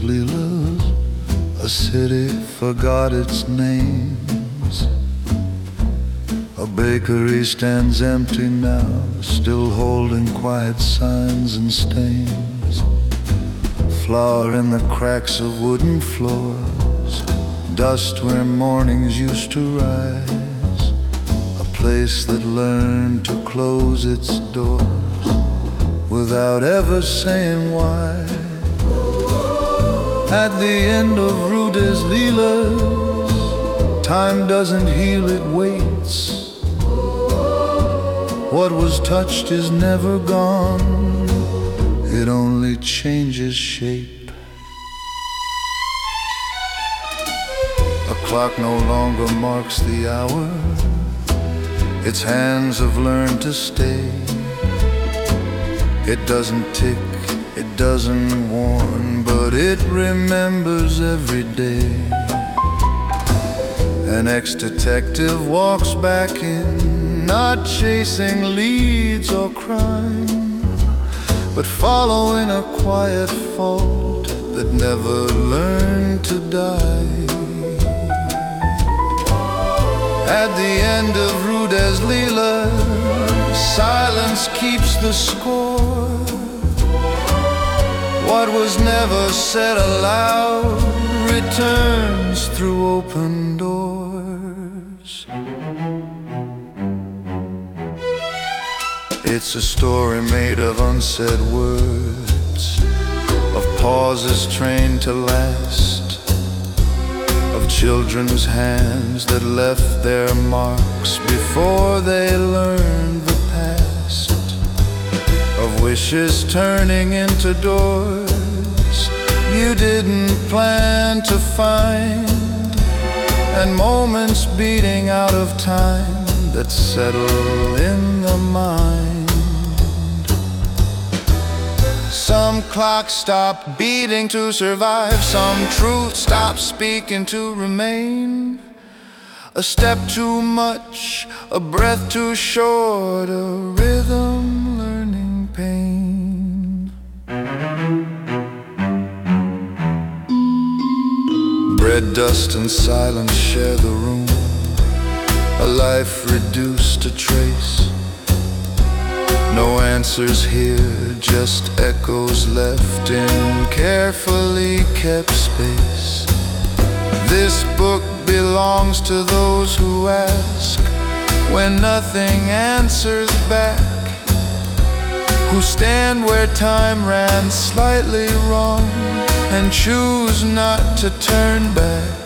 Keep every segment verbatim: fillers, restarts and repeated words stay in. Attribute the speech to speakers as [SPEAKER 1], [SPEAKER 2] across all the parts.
[SPEAKER 1] Leela's, a city forgot its names. A bakery stands empty now, still holding quiet signs and stains. Flour in the cracks of wooden floors, dust where mornings used to rise. A place that learned to close its doors without ever saying why. At the end of Rue des Lilas, time doesn't heal, it waits. What was touched is never gone, it only changes shape. A clock no longer marks the hour, its hands have learned to stay. It doesn't tick, it doesn't warn, but it remembers every day. An ex-detective walks back in, not chasing leads or crime, but following a quiet fault that never learned to die. At the end of Rue des Lilas, silence keeps the score. What was never said aloud returns through open doors. It's a story made of unsaid words, of pauses trained to last, of children's hands that left their marks before they learned the past, of wishes turning into doors you didn't plan to find, and moments beating out of time that settle in the mind. Some clocks stop beating to survive, some truth stops speaking to remain. A step too much, a breath too short, a rhythm learning pain. Bread, dust, and silence share the room, a life reduced to trace. No answers here, just echoes left in carefully kept space. This book belongs to those who ask when nothing answers back, who stand where time ran slightly wrong and choose not to turn back.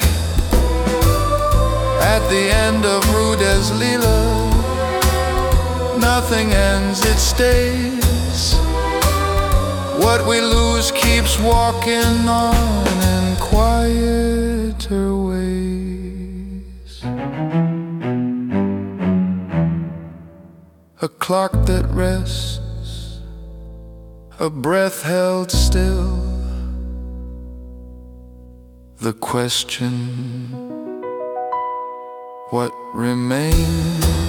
[SPEAKER 1] At the end of Rue des Lilas, nothing ends, it stays. What we lose keeps walking on in quieter ways. A clock that rests, a breath held still. The question, what remains?